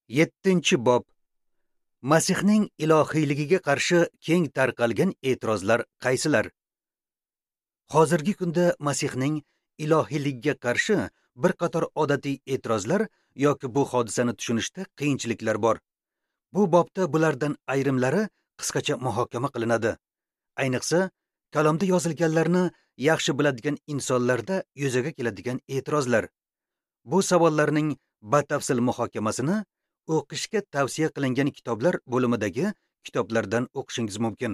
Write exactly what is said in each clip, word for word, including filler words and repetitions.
yettinchi bob. Masihning ilohiyligiga qarshi keng tarqalgan e'tirozlar qaysilar? Hozirgi kunda Masihning ilohiyligiga qarshi bir qator odatiy e'tirozlar yoki bu hodisani tushunishda qiyinchiliklar bor. Bu bobda bulardan ayrimlari qisqacha muhokama qilinadi. Ayniqsa, kalomda yozilganlarni yaxshi biladigan insonlarda yuzaga keladigan e'tirozlar. Bu savollarning batafsil muhokamasini o'qishga tavsiya qilingan kitoblar bo'limidagi kitoblardan o'qishingiz mumkin.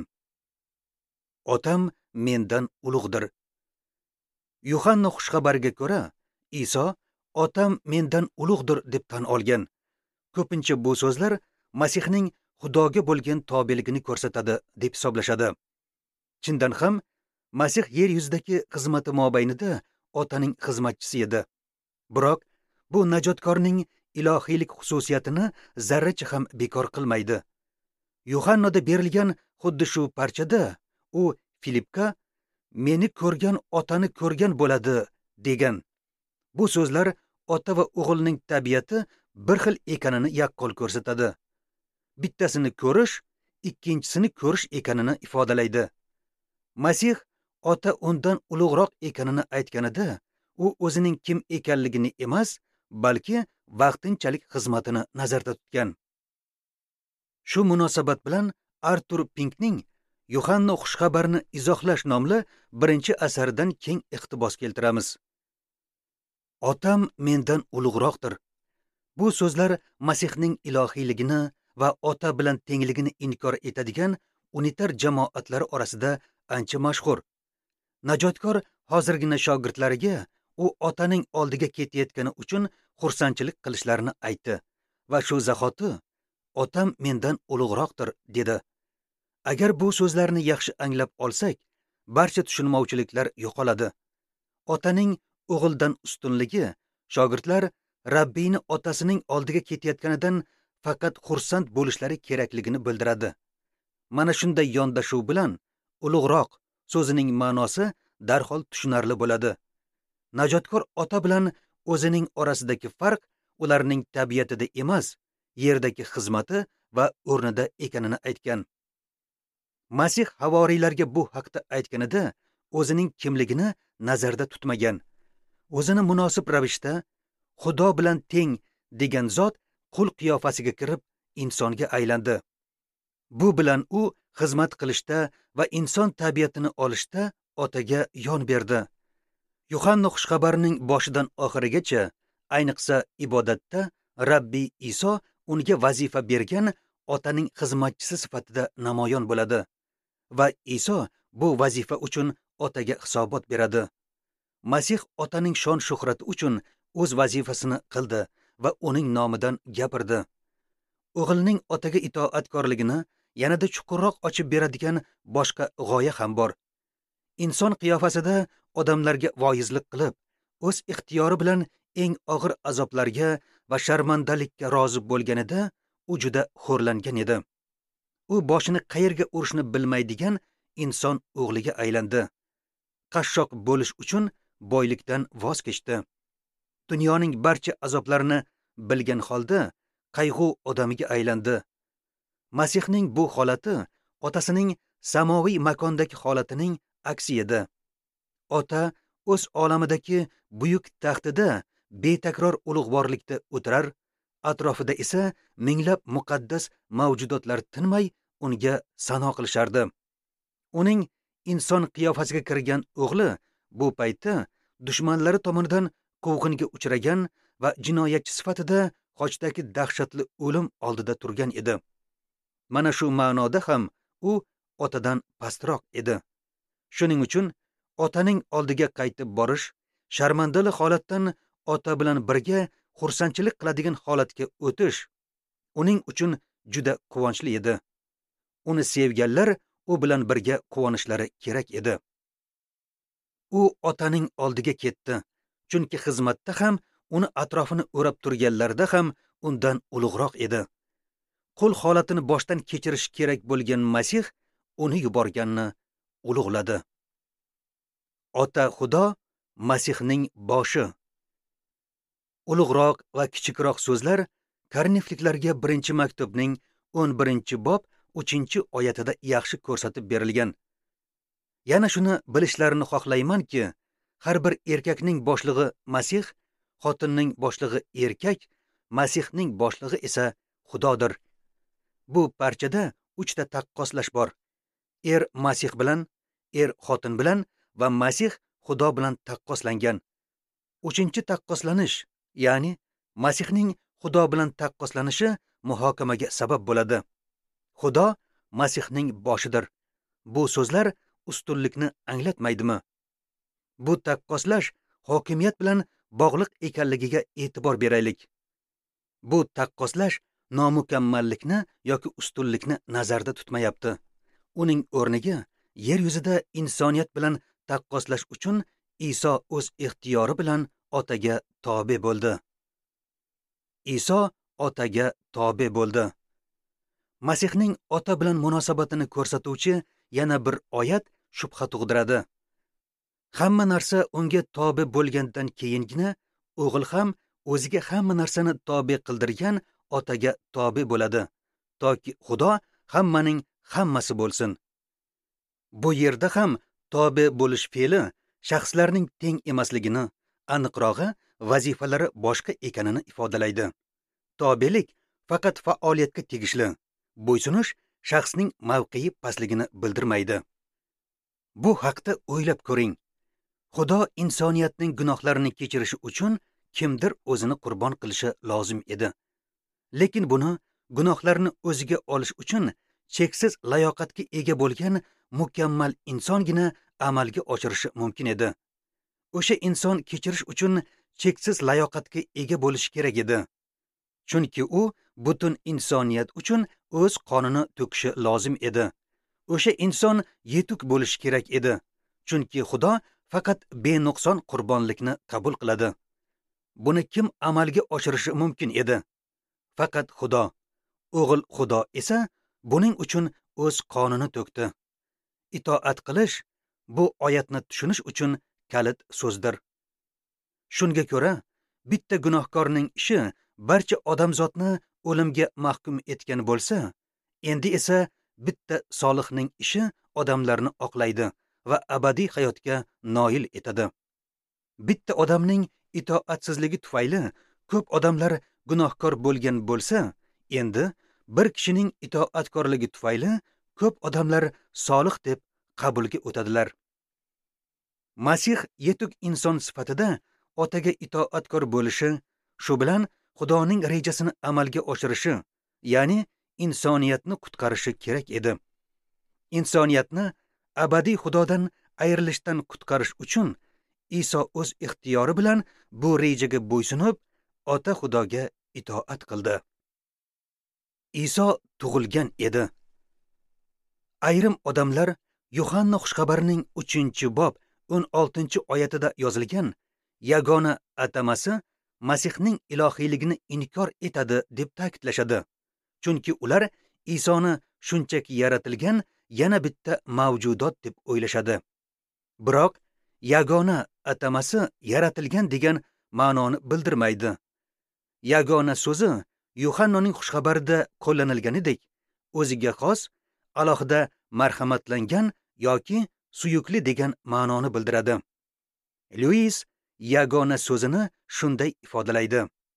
Otam mendan ulug'dir. Yuhanna xushxabariga ko'ra, Iso otam mendan ulug'dir deb tan olgan. Ko'pincha bu so'zlar Masihning Xudoga bo'lgan tobeligini ko'rsatadi deb hisoblashadi. Chindan ham Masih yer yuzidagi xizmati mobaynida otaning xizmatchisi edi. Biroq bu najotkorning ilohiylik xususiyatini zarracha ham bekor qilmaydi. Yuhannada berilgan xuddi shu parchada u Filipga meni ko'rgan otani ko'rgan bo'ladi degan. Bu so'zlar ota va o'g'ilning tabiati bir xil ekanini yaqqol ko'rsatadi. Bittasini ko'rish, ikkinchisini ko'rish ekanini ifodalaydi. Masih ota undan ulug'roq ekanini aytganida, u o'zining kim ekanligini emas, balki vaqtinchalik xizmatini nazarda tutgan. Shu munosabat bilan Artur Pinkning Yuhanna xushxabarini izohlash nomli birinchi asaridan keng iqtibos keltiramiz. Otam mendan ulug'roqdir. Bu so'zlar Masihning ilohiyligini va ota bilan tengligini inkor etadigan unitar jamoatlar orasida ancha mashhur. Najotkor hozirgina shogirdlariga u otaning oldiga ketayotgani uchun xursandchilik qilishlarini aytdi va shu zahoti otam mendan ulug'roqdir dedi. Agar bu so'zlarni yaxshi anglab olsak, barcha tushunmovchiliklar yo'qoladi. Otaning o'g'ildan ustunligi shogirdlar Rabbiyni otasining oldiga ketayotganidan faqat xursand bo'lishlari kerakligini bildiradi. Mana shunday yondashuv bilan ulug'roq so'zining ma'nosi darhol tushunarli bo'ladi. Najotkor ota bilan o'zining orasidagi farq ularning tabiatida emas, yerdagi xizmati va o'rnida ekanini aytgan. Masih havoriylarga bu haqda aytganida o'zining kimligini nazarda tutmagan. O'zini munosib ravishda Xudo bilan teng degan zot qul qiyofasiga kirib insonga aylandi. Bu bilan u xizmat qilishda va inson tabiatini olishda otaga yon berdi. Yuhanna xushxabarining boshidan oxirigacha, ayniqsa ibodatda Rabbiy Iso unga vazifa bergan otaning xizmatchisi sifatida namoyon bo'ladi va Iso bu vazifa uchun otaga hisobot beradi. Masih otaning shon shuhrati uchun o'z vazifasini qildi va uning nomidan gapirdi. O'g'ilning otaga itoatkorligini yanada chuqurroq ochib beradigan boshqa g'oya ham bor. Inson qiyofasida odamlarga voizlik qilib, o'z ixtiyori bilan eng og'ir azoblarga va sharmandalikka rozi bo'lganida u juda xo'rlangan edi. U boshini qayerga urishni bilmaydigan inson o'g'liga aylandi. Qashshoq bo'lish uchun boylikdan voz kechdi. Dunyoning barcha azoblarini bilgan holda qayg'u odamiga aylandi. Masihning bu holati otasining samoviy makondagi holatining aksi edi. Ota o'z olamidagi buyuk taxtida betakror ulug'vorlikda o'tirar, atrofida esa minglab muqaddas mavjudotlar tinmay unga sano qilishardi. Uning inson qiyofasiga kirgan o'g'li bu paytda dushmanlari tomonidan quvg'inga uchragan va jinoyatchi sifatida qochdagi dahshatli o'lim oldida turgan edi. Mana shu ma'noda ham u otadan pastroq edi. Shuning uchun otaning oldiga qaytib borish, sharmandali holatdan ota bilan birga xursandchilik qiladigan holatga o'tish uning uchun juda quvonchli edi. Uni sevganlar u bilan birga quvonishlari kerak edi. U otaning oldiga ketdi, chunki xizmatda ham uni atrofini o'rab turganlarda ham undan ulug'roq edi. Qul holatini boshdan kechirish kerak bo'lgan Masih uni yuborganni ulug'ladi. Ota Xudo Masihning boshi. Ulug'roq va kichikroq so'zlar Karnifliklarga birinchi maktubning o'n birinchi bob uchinchi oyatida yaxshi ko'rsatib berilgan. Yana shuni bilishlarini xohlaymanki, har bir erkakning boshlig'i Masih, xotinning boshlig'i erkak, Masihning boshlig'i esa Xudodir. Bu parchada uchta taqqoslash bor. Er Masih bilan, er xotin bilan va Masih Xudo bilan taqqoslangan. Uchinchi taqqoslanish, ya'ni Masihning Xudo bilan taqqoslanishi muhokamaga sabab bo'ladi. Xudo Masihning boshidir. Bu so'zlar ustunlikni anglatmaydimi? Bu taqqoslash hokimiyat bilan bog'liq ekanligiga e'tibor beraylik. Bu taqqoslash nomukammallikni yoki ustunlikni nazarda tutmayapti. Uning o'rniga yer yuzida insoniyat bilan taqqoslash uchun Iso o'z ixtiyori bilan Otaga tobe bo'ldi. Iso Otaga tobe bo'ldi. Masihning Ota bilan munosabatini ko'rsatuvchi yana bir oyat shubha tug'diradi. Hamma narsa unga tobe bo'lgandan keyingina o'g'il ham o'ziga hamma narsani tobe qildirgan Otaga tobe bo'ladi, toki Xudo hammaning hammasi bo'lsin. Bu yerda ham tobe bo'lish fe'li shaxslarning teng emasligini, aniqrog'i vazifalari boshqa ekanini ifodalaydi. Tobelik faqat faoliyatga tegishli, bo'ysunish shaxsning mavqei pastligini bildirmaydi. Bu haqda o'ylab ko'ring. Xudo insoniyatning gunohlarini kechirishi uchun kimdir o'zini qurbon qilishi lozim edi. Lekin buni gunohlarni o'ziga olish uchun cheksiz layoqatga ega bo'lgan mukammal insongina amalga oshirishi mumkin edi. O'sha inson kechirish uchun cheksiz layoqatga ega bo'lishi kerak edi. Chunki u butun insoniyat uchun o'z qonini to'kishi lozim edi. O'sha inson yetuk bo'lishi kerak edi. Chunki Xudo faqat benuqson qurbonlikni qabul qiladi. Buni kim amalga oshirishi mumkin edi? Faqat Xudo. O'g'il Xudo esa buning uchun o'z qonini to'kdi. Itoat qilish bu oyatni tushunish uchun kalit so'zdir. Shunga ko'ra, bitta gunohkorning ishi barcha odamzodni o'limga mahkum etgan bo'lsa, endi esa bitta solihning ishi odamlarni oqlaydi va abadiy hayotga noil etadi. Bitta odamning itoatsizligi tufayli ko'p odamlar gunohkor bo'lgan bo'lsa, endi bir kishining itoatkorligi tufayli ko'p odamlar solih deb qabulga o'tadilar. Masih yetuk inson sifatida Otaga itoatkor bo'lishi, shu bilan Xudoning rejasini amalga oshirishi, ya'ni insoniyatni qutqarishi kerak edi. Insoniyatni abadiy Xudodan ayrilishdan qutqarish uchun Iso o'z ixtiyori bilan bu rejaga bo'ysunib, Ota Xudoga itoat qildi. Iso tug'ilgan edi. Ayrim odamlar Yuhanna xushxabarining uchinchi bob o'n oltinchi oyatida yozilgan yagona atamasi Masihning ilohiyligini inkor etadi deb ta'kidlashadi. Chunki ular Isoni shunchaki yaratilgan yana bitta mavjudot deb o'ylashadi. Biroq yagona atamasi yaratilgan degan ma'noni bildirmaydi. Yagona so'zi Yuhannaning xushxabarida qo'llanilganidek, o'ziga xos, alohida marhamatlangan yoki suyukli degan ma'noni bildiradi. Lewis yagona so'zini shunday ifodalaydi.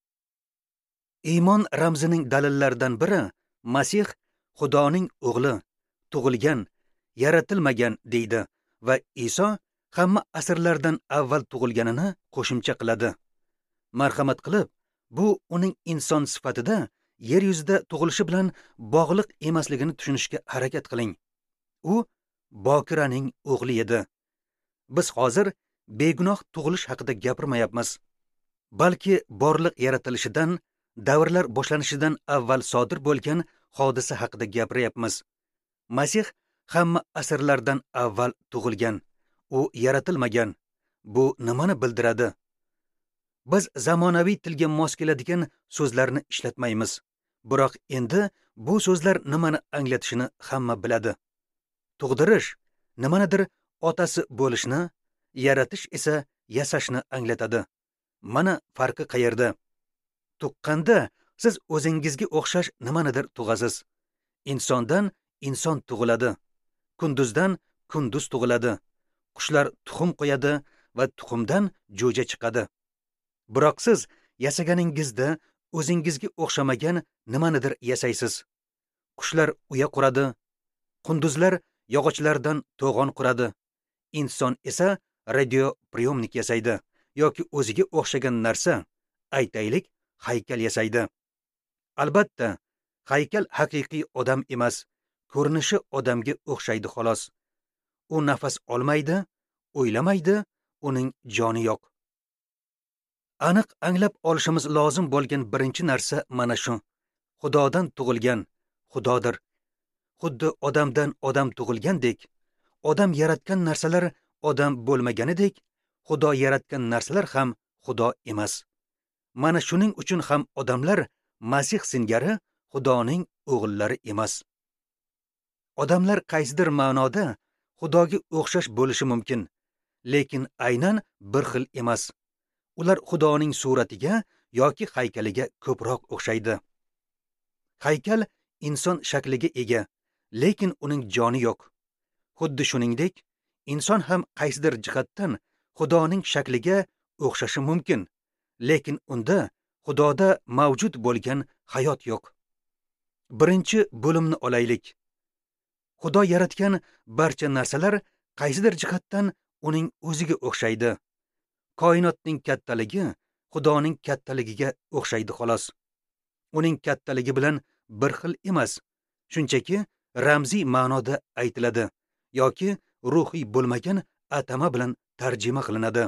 Iymon ramzining dalillaridan biri Masih Xudoning o'g'li, tug'ilgan, yaratilmagan deydi va Iso hamma asrlardan avval tug'ilganini qo'shimcha qiladi. Marhamat qilib, bu uning inson sifatida yer yuzida tug'ilishi bilan bog'liq emasligini tushunishga harakat qiling. U Bokiraning o'g'li edi. Biz hozir begunoh tug'ilish haqida gapirmayapmiz. Balki borliq yaratilishidan, davrlar boshlanishidan avval sodir bo'lgan hodisa haqida gapiryapmiz. Masih hamma asrlardan avval tug'ilgan. U yaratilmagan. Bu nimani bildiradi? Biz zamonaviy tilga mos keladigan so'zlarni ishlatmaymiz. Biroq endi bu so'zlar nimani anglatishini hamma biladi. Tug'dirish nimanidir otasi bo'lishni, yaratish esa yasashni anglatadi. Mana farqi qayerda? Tuqqanda Siz o'zingizga o'xshash nimanidir tug'asiz. Insondan inson tug'iladi. Kunduzdan kunduz tug'iladi. Qushlar tuxum qo'yadi va tuxumdan jo'ja chiqadi. Biroq siz yasaganingizda o'zingizga o'xshamagan nimanidir yasaysiz. Qushlar uya quradi, qunduzlar yog'ochlardan to'g'on quradi. Inson esa radio priyomnik yasaydi yoki o'ziga o'xshagan narsa, aytaylik, haykal yasaydi. Albatta, haykal haqiqiy odam emas, ko'rinishi odamga o'xshaydi xolos. U nafas olmaydi, o'ylamaydi, uning joni yo'q. Aniq anglab olishimiz lozim bo'lgan birinchi narsa mana shu. Xudodan tug'ilgan Xudodir. Xuddi odamdan odam tug'ilgandek, odam yaratgan narsalar odam bo'lmaganidek, Xudo yaratgan narsalar ham Xudo emas. Mana shuning uchun ham odamlar Masih singari Xudoning o'g'illari emas. Odamlar qaysidir ma'noda Xudoga o'xshash bo'lishi mumkin, lekin aynan bir xil emas. Ular Xudoning suratiga yoki haykaliga ko'proq o'xshaydi. Haykal inson shakliga ega, lekin uning joni yo'q. Xuddi shuningdek, inson ham qaysidir jihatdan Xudoning shakliga o'xshashi mumkin, lekin unda Xudoda mavjud bo'lgan hayot yo'q. Birinchi bo'limni olaylik. Xudo yaratgan barcha narsalar qaysidir jihatdan uning o'ziga o'xshaydi. Koinotning kattaligi Xudoning kattaligiga o'xshaydi xolos. Uning kattaligi bilan bir xil emas, shunchaki ramziy ma'noda aytiladi yoki ruhiy bo'lmagan atama bilan tarjima qilinadi.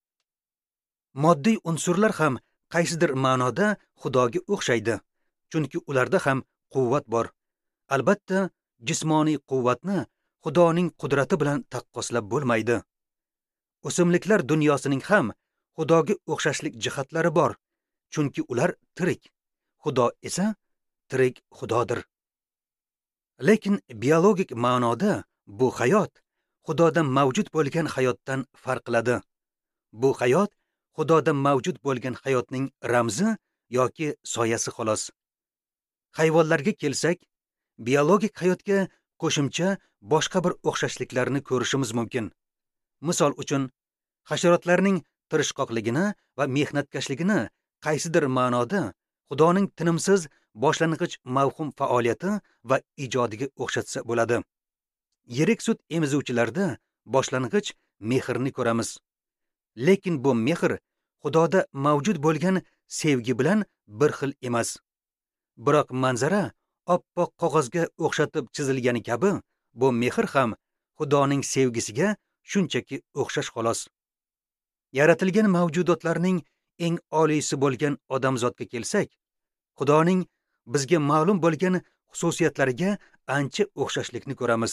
Moddiy unsurlar ham qaysidir ma'noda Xudoga o'xshaydi, chunki ularda ham quvvat bor. Albatta, jismoniy quvvatni Xudoning qudrati bilan taqqoslab bo'lmaydi. O'simliklar dunyosining ham Xudoga o'xshashlik jihatlari bor, chunki ular tirik. Xudo esa tirik Xudodir. Lekin biologik ma'noda bu hayot Xudoda mavjud bo'lgan hayotdan farq qiladi. Bu hayot Xudoda mavjud bo'lgan hayotning ramzi yoki soyasi xolos. Hayvonlarga kelsak, biologik hayotga qo'shimcha boshqa bir o'xshashliklarni ko'rishimiz mumkin. Misol uchun, hasharotlarning tirishqoqligini va mehnatkashligini qaysidir ma'noda Xudoning tinimsiz boshlang'ich mavhum faoliyati va ijodiga o'xshatsa bo'ladi. Yirik sut emizuvchilarda boshlang'ich mehrni ko'ramiz. Lekin bu mehr Xudoda mavjud bo'lgan sevgi bilan bir xil emas. Biroq manzara oppoq qog'ozga o'xshatib chizilgani kabi, bu mehr ham Xudoning sevgisiga shunchaki o'xshash xolos. Yaratilgan mavjudotlarning eng oliysi bo'lgan odamzodga kelsak, Xudoning bizga ma'lum bo'lgan xususiyatlariga ancha o'xshashlikni ko'ramiz.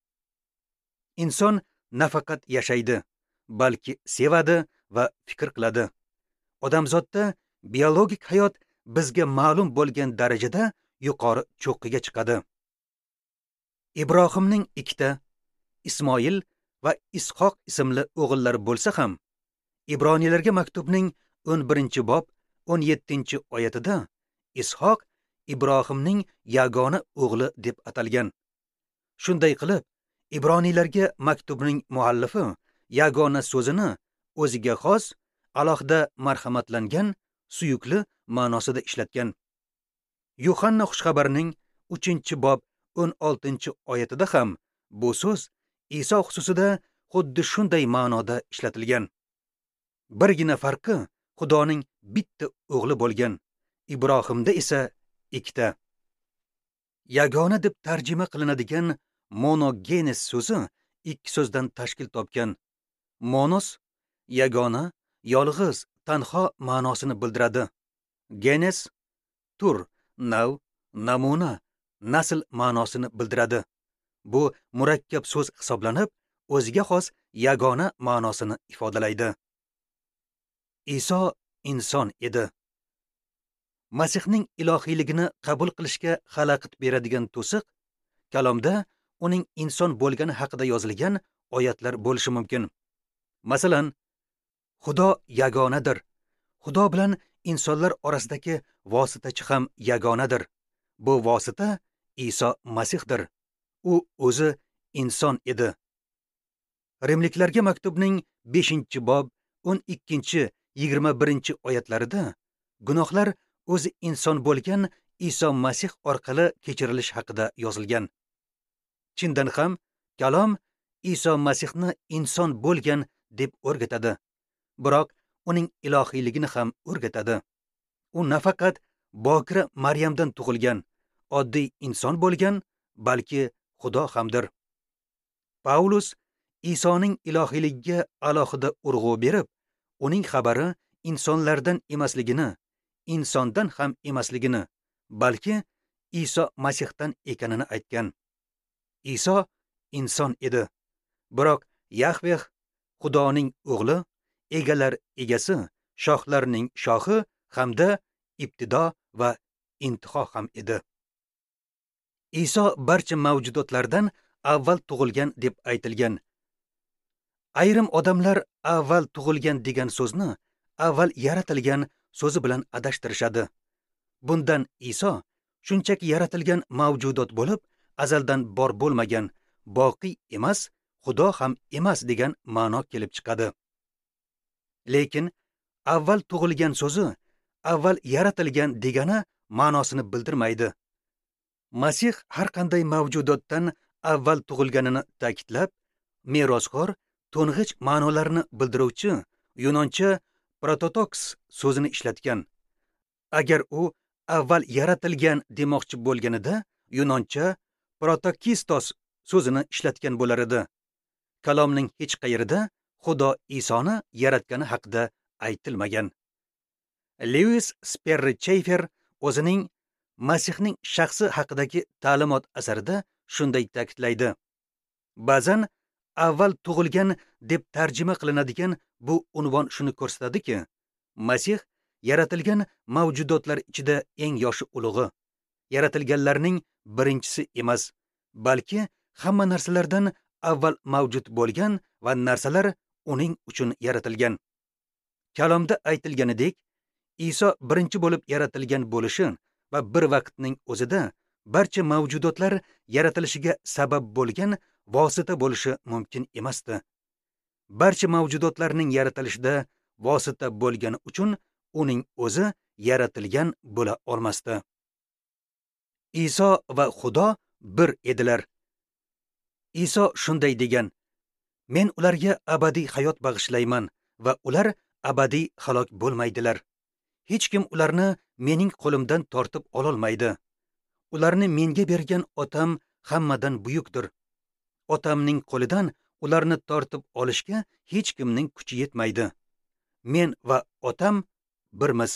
Inson nafaqat yashaydi, balki sevadi va fikr qiladi. Odamzodda biologik hayot bizga ma'lum bo'lgan darajada yuqori cho'qqiga chiqadi. Ibrohimning ikkita, Ismoil va Ishoq ismli o'g'illari bo'lsa ham, Ibroniylarga maktubning o'n birinchi bob o'n yettinchi oyatida Ishoq Ibrohimning yagona o'g'li deb atalgan. Shunday qilib, Ibroniylarga maktubning muallifi yagona so'zini o'ziga xos, alohida marhamatlangan, suyukli ma'nosida ishlatgan. Yuhanna xushxabarining uchinchi bob o'n oltinchi oyatida ham bu so'z Iso xususida xuddi shunday ma'noda ishlatilgan. Birgina farqi Xudoning bitta o'g'li bo'lgan, Ibrohimda esa ikkita. Yagona deb tarjima qilinadigan monogenes so'zi ikki so'zdan tashkil topgan. Monos yagona, yolg'iz, tanho ma'nosini bildiradi. Genes tur, nav, namuna, nasl ma'nosini bildiradi. Bu murakkab so'z hisoblanib, o'ziga xos yagona ma'nosini ifodalaydi. Iso inson edi. Masihning ilohiyligini qabul qilishga xalaqit beradigan to'siq kalomda uning inson bo'lgani haqida yozilgan oyatlar bo'lishi mumkin. Masalan, Xudo yagonadir. Xudo bilan insonlar orasidagi vositachi ham yagonadir. Bu vosita Iso Masihdir. U o'zi inson edi. Rimliklarga maktubning beshinchi bob o'n ikkinchi yigirma birinchi oyatlarida gunohlar o'zi inson bo'lgan Iso Masih orqali kechirilish haqida yozilgan. Chindan ham kalom Iso Masihni inson bo'lgan deb o'rgatadi. Biroq uning ilohiyligini ham o'rgatadi. U nafaqat bokira Maryamdan tug'ilgan, oddiy inson bo'lgan, balki Xudo hamdir. Paulus Isoning ilohiyligiga alohida urg'u berib, uning xabari insonlardan emasligini, insondan ham emasligini, balki Iso Masihdan ekanini aytgan. Iso inson edi, biroq Yahveh Xudoning o'g'li, egalar egasi, shohlarning shohi hamda ibtido va intiho ham edi. Iso barcha mavjudotlardan avval tug'ilgan deb aytilgan. Ayrim odamlar avval tug'ilgan degan so'zni avval yaratilgan so'zi bilan adashtirishadi. Bundan Iso shunchaki yaratilgan mavjudot bo'lib, azaldan bor bo'lmagan, boqiy emas, Xudo ham emas degan ma'no kelib chiqadi. Lekin avval tug'ilgan so'zi avval yaratilgan degani ma'nosini bildirmaydi. Masih har qanday mavjudotdan avval tug'ilganini ta'kidlab, merosxo'r, to'ng'ich ma'nolarni bildiruvchi yunoncha prototoks so'zini ishlatgan. Agar u avval yaratilgan demoqchi bo'lganida yunoncha protokistos so'zini ishlatgan bo'lar edi. Kalomning hech qayerida Xudo Isoni yaratgani haqida aytilmagan. Lewis Sperry Chafer o'zining Masihning shaxsi haqidagi ta'limot asarida shunday ta'kidlaydi. Ba'zan avval tug'ilgan deb tarjima qilinadigan bu unvon shuni ko'rsatadiki, Masih yaratilgan mavjudotlar ichida eng yoshi ulug'i, yaratilganlarning birinchisi emas, balki hamma narsalardan avval mavjud bo'lgan va narsalar uning uchun yaratilgan. Kalomda aytilganidek, Iso birinchi bo'lib yaratilgan bo'lishi va bir vaqtning o'zida barcha mavjudotlar yaratilishiga sabab bo'lgan vosita bo'lishi mumkin emasdi. Barcha mavjudotlarning yaratilishida vosita bo'lgani uchun uning o'zi yaratilgan bo'la olmasdi. Iso va Xudo bir edilar. Iso shunday degan: "Men ularga abadiy hayot bag'ishlayman va ular abadiy halok bo'lmaydilar. Hech kim ularni mening qo'limdan tortib ololmaydi. Ularni menga bergan otam hammadan buyukdir. Otamning qo'lidan ularni tortib olishga hech kimning kuchi yetmaydi. Men va otam birmiz."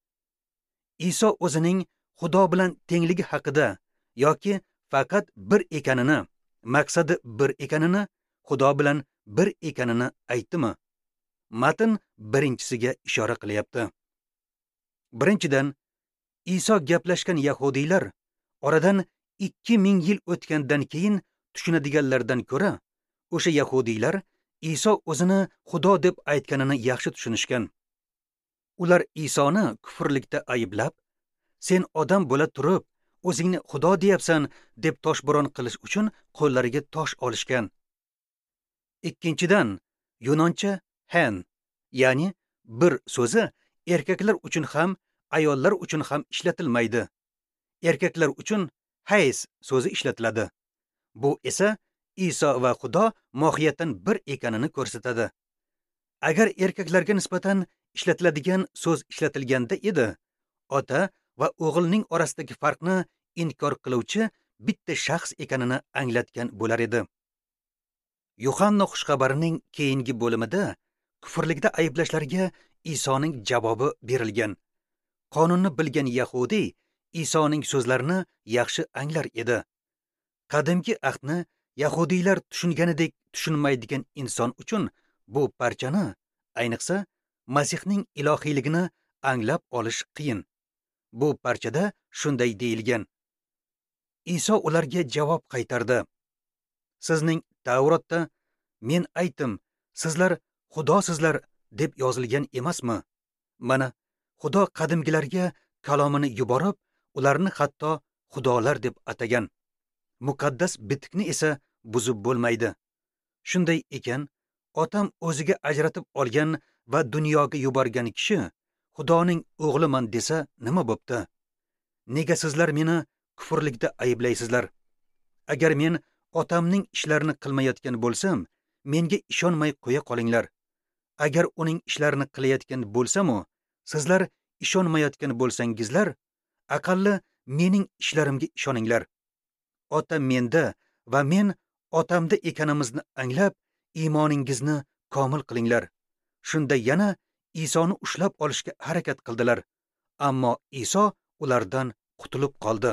Iso o'zining Xudo bilan tengligi haqida yoki faqat bir ekanini, maqsadi bir ekanini, Xudo bilan bir ekanini aytdimi? Matn birinchisiga ishora qilyapti. Birinchidan, Iso gaplashgan yahudiylar oradan ikki ming yil o'tgandan keyin tushunadiganlardan ko'ra, o'sha yahudiylar Iso o'zini Xudo deb aytganini yaxshi tushunishgan. Ular Isoni kufrlikda ayblab, "Sen odam bo'la turib, o'zingni Xudo deyapsan" deb toshbo'ron qilish uchun qo'llariga tosh olishgan. Ikkinchidan, yunoncha hen, ya'ni bir so'zi erkaklar uchun ham, ayollar uchun ham ishlatilmaydi. Erkaklar uchun hays so'zi ishlatiladi. Bu esa Iso va Xudo mohiyatan bir ekanini ko'rsatadi. Agar erkaklarga nisbatan ishlatiladigan so'z ishlatilganda edi, ota va o'g'ilning orasidagi farqni inkor qiluvchi bitta shaxs ekanini anglatgan bo'lar edi. Yuhanna xushxabarining keyingi bo'limida kufrlikda ayblashlariga Isoning javobi berilgan. Qonunni bilgan Yahudiy Isoning so'zlarini yaxshi anglar edi. Qadimgi ahdni Yahudiylar tushunganidek tushunmaydigan inson uchun bu parchani, ayniqsa Masihning ilohiyligini anglab olish qiyin. Bu parchada shunday deyilgan: Iso ularga javob qaytardi: "Sizning Tavrotda men aytdim, sizlar Xudosizlar deb yozilgan emasmi? Mana Xudo qadimgilarga kalomini yuborib, ularni hatto xudolar deb atagan. Muqaddas bitikni esa buzib bo'lmaydi. Shunday ekan, otam o'ziga ajratib olgan va dunyoga yuborgan kishi Xudoning o'g'liman desa nima bo'pti? Nega sizlar meni kufrlikda ayblaysizlar? Agar men otamning ishlarini qilmayotgan bo'lsam, menga ishonmay qo'ya qolinglar. Agar uning ishlarini qilayotgan bo'lsam-u, sizlar ishonmayotgan bo'lsangizlar, aqalli mening ishlarimga ishoninglar. Otam menda va men otamda ekanimizni anglab, iymoningizni komil qilinglar. Shunda yana Isoni ushlab olishga harakat qildilar, ammo Iso ulardan qutulib qoldi.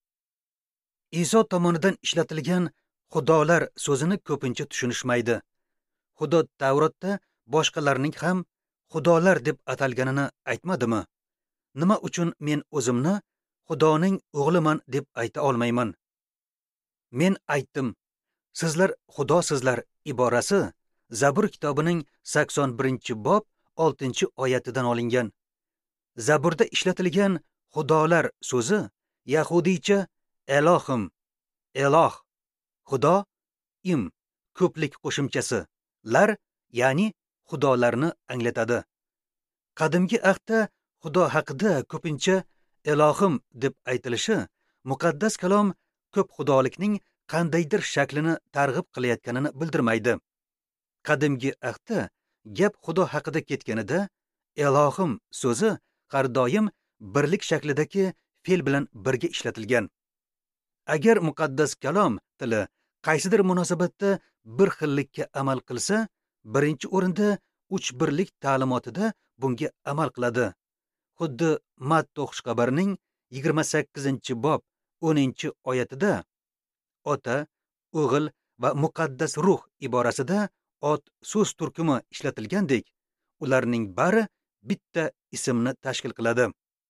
Iso tomonidan ishlatilgan xudolar so'zini ko'pincha tushunishmaydi. Xudo Tavrotda boshqalarning ham xudolar deb atalganini aytmadimi? Nima uchun men o'zimni Xudoning o'g'liman deb ayta olmayman? Men aytdim, sizlar xudosizlar iborasi Zabur kitobining sakson birinchi bob oltinchi oyatidan olingan. Zaburda ishlatilgan xudolar so'zi yahudiycha Elohim, Eloh, Xudo, im, ko'plik qo'shimchasi, lar, ya'ni xudolarni anglatadi. Qadimgi ahdda Xudo haqida ko'pincha Elohim deb aytilishi muqaddas kalom ko'p xudolikning qandaydir shaklini targ'ib qilayotganini bildirmaydi. Qadimgi ahdda gap Xudo haqida ketganida Elohim so'zi har doim birlik shaklidagi fe'l bilan birga ishlatilgan. Agar muqaddas kalom tili qaysidir munosabatda bir xillikka amal qilsa, birinchi o'rinda uch birlik ta'limotida bunga amal qiladi. Xuddi Matto xushxabarining yigirma sakkizinchi bob o'ninchi oyatida ota, o'g'il va muqaddas ruh iborasida ot so'z turkumi ishlatilgandek, ularning bari bitta ismni tashkil qiladi.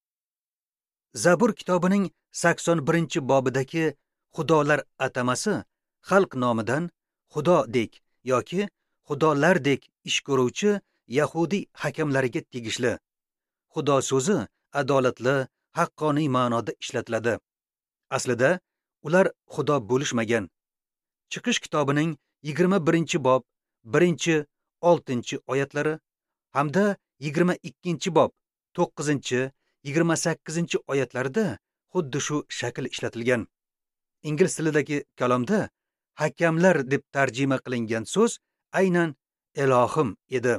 Zabur kitobining sakson birinchi bobidagi xudolar atamasi xalq nomidan xudodek yoki xudolardek ish ko'ruvchi yahudiy hakamlariga tegishli. Xudo so'zi adolatli, haqqoniy ma'noda ishlatiladi. Aslida ular xudo bo'lishmagan. Chiqish kitobining yigirma birinchi bob birinchi oltinchi oyatlari hamda yigirma ikkinchi bob to'qqizinchi yigirma sakkizinchi oyatlarida xuddi shu shakl ishlatilgan. Ingliz tilidagi kalomda hakamlar deb tarjima qilingan so'z aynan Elohim edi.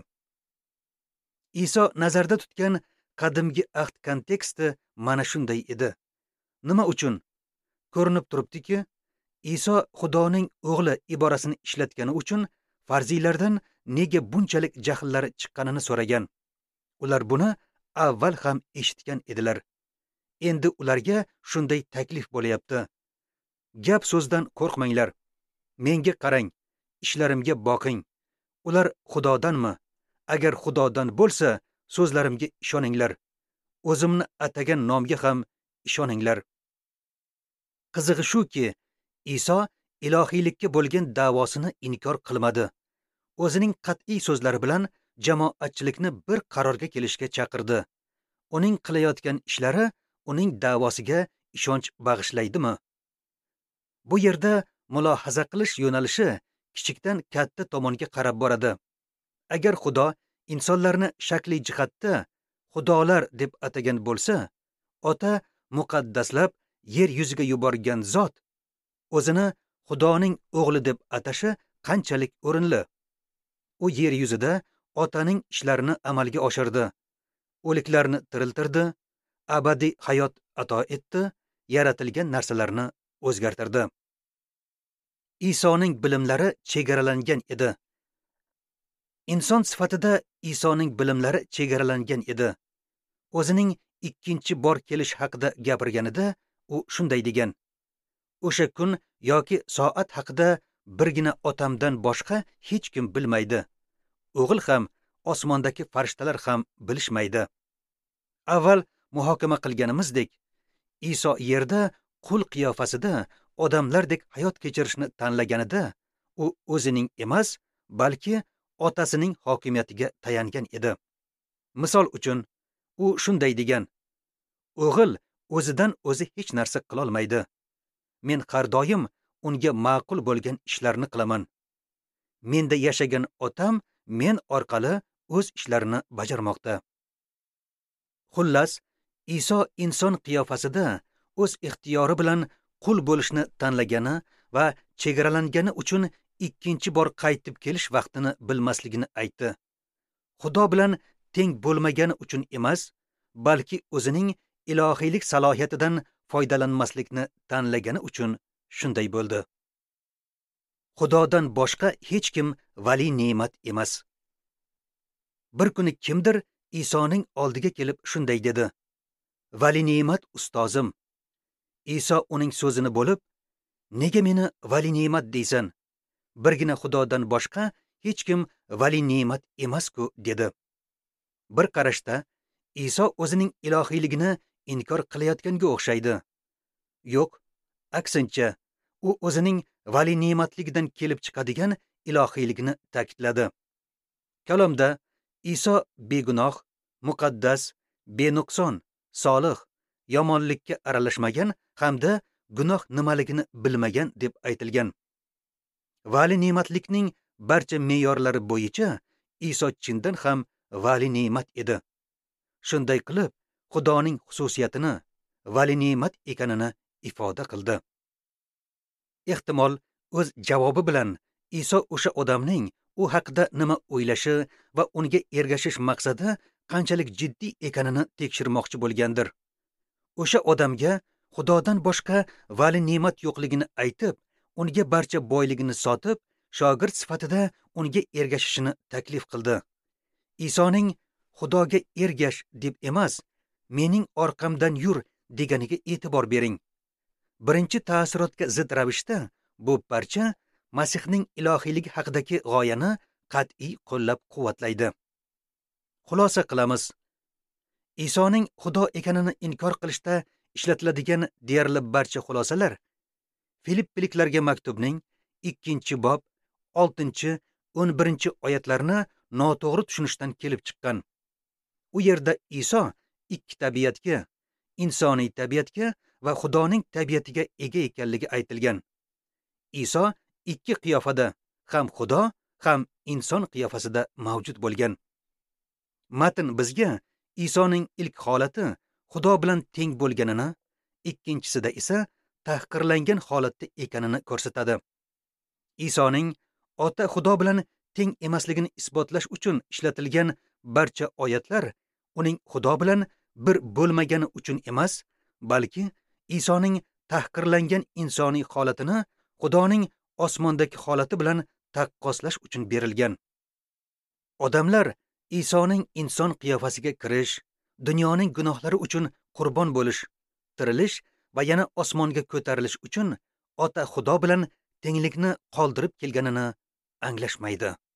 Iso nazarda tutgan qadimgi ahd konteksti mana shunday edi. Nima uchun? Ko'rinib turibdiki, Iso Xudoning o'g'li iborasini ishlatgani uchun farziylardan nega bunchalik jahllari chiqqanini so'ragan. Ular buni avval ham eshitgan edilar. Endi ularga shunday taklif bo'layapti. Gap so'zdan qo'rqmanglar. Menga qarang, ishlarimga boqing. Ular Xudodanmi? Agar Xudodan bo'lsa, so'zlarimga ishoninglar. O'zimni atagan nomga ham ishoninglar. Qizig'i shuki, Iso ilohiylikka bo'lgan da'vosini inkor qilmadi. O'zining qat'iy so'zlari bilan jamoatchilikni bir qarorga kelishga chaqirdi. Uning qilayotgan ishlari uning da'vosiga ishonch bag'ishlaydimi? Bu yerda mulohaza qilish yo'nalishi kichikdan katta tomonga qarab boradi. Agar Xudo insonlarni shakliy jihatda xudolar deb atagan bo'lsa, ota muqaddaslab yer yuziga yuborgan zot o'zini Xudoning o'g'li deb atashi qanchalik o'rinli. U yer yuzida otaning ishlarini amalga oshirdi. O'liklarni tiriltirdi, abadiy hayot ato etdi, yaratilgan narsalarni o'zgartirdi. Isoning bilimlari chegaralangan edi. Inson sifatida Isoning bilimlari chegaralangan edi. O'zining ikkinchi bor kelish haqida gapirganida u shunday degan: O'sha kun yoki soat haqida birgina otamdan boshqa hech kim bilmaydi. O'g'il ham, osmondagi farishtalar ham bilishmaydi. Avval muhokama qilganimizdek, Iso yerda qul qiyofasida odamlardek hayot kechirishni tanlaganida, u o'zining emas, balki otasining hokimiyatiga tayangan edi. Misol uchun, U shunday degan: "O'g'il o'zidan o'zi hech narsa qila olmaydi. Men har doim unga ma'qul bo'lgan ishlarni qilaman. Menda yashagan otam men orqali o'z ishlarini bajarmoqda." Xullas, Iso inson qiyofasida o'z ixtiyori bilan qul bo'lishni tanlagani va chegaralangani uchun ikkinchi bor qaytib kelish vaqtini bilmasligini aytdi. Xudo bilan teng bo'lmagani uchun emas, balki o'zining ilohiylik salohiyatidan foydalanmaslikni tanlagani uchun shunday bo'ldi. Xudodan boshqa hech kim vali ne'mat emas. Bir kuni kimdir Isoning oldiga kelib shunday dedi: "Vali ne'mat ustozim." Iso uning so'zini bo'lib: "Nega meni vali ne'mat deysan? Birgina Xudodan boshqa hech kim vali ne'mat emas-ku", dedi. Bir qarashda Iso o'zining ilohiyligini inkor qilayotganga o'xshaydi. Yo'q, aksincha, u o'zining vali ne'matligidan kelib chiqadigan ilohiyligini ta'kidladi. Kalomda Iso begunoh, muqaddas, benuqson, solih, yomonlikka aralashmagan hamda gunoh nimaligini bilmagan deb aytilgan. Vali ne'matlikning barcha me'yorlari bo'yicha Iso chindan ham vali ne'mat edi. Shunday qilib, Xudoning xususiyatini, vali ne'mat ekanini ifoda qildi. Ehtimol o'z javobi bilan Iso o'sha odamning u haqida nima o'ylashi va unga ergashish maqsadi qanchalik jiddiy ekanini tekshirmoqchi bo'lgandir. O'sha odamga Xudodan boshqa vali ne'mat yo'qligini aytib, unga barcha boyligini sotib, shogird sifatida unga ergashishini taklif qildi. Isoning Xudoga ergash deb emas, mening orqamdan yur deganiga e'tibor bering. Birinchi ta'sirotga zid ravishda bu parcha Masihning ilohiyligi haqidagi g'oyani qat'iy qo'llab-quvvatlaydi. Xulosa qilamiz. Isoning Xudo ekanini inkor qilishda ishlatiladigan deyarli barcha xulosalar Filippiliklarga maktubning ikkinchi bob oltinchi o'n birinchi oyatlarini noto'g'ri tushunishdan kelib chiqqan. U yerda Iso ikki tabiatga, insoniy tabiatga va Xudoning tabiatiga ega ekanligi aytilgan. Iso ikki qiyofada, ham Xudo, ham inson qiyofasida mavjud bo'lgan. Matn bizga Isoning ilk holati Xudo bilan teng bo'lganini, ikkinchisida esa tahqirlangan holatda ekanini ko'rsatadi. Isoning Ota Xudo bilan teng emasligini isbotlash uchun ishlatilgan barcha oyatlar uning Xudo bilan bir bo'lmagani uchun emas, balki Isoning tahqirlangan insoniy holatini Xudoning osmondagi holati bilan taqqoslash uchun berilgan. Odamlar Isoning inson qiyofasiga kirish, dunyoning gunohlari uchun qurbon bo'lish, tirilish va yana osmonga ko'tarilish uchun Ota Xudo bilan tenglikni qoldirib kelganini anglashmaydi.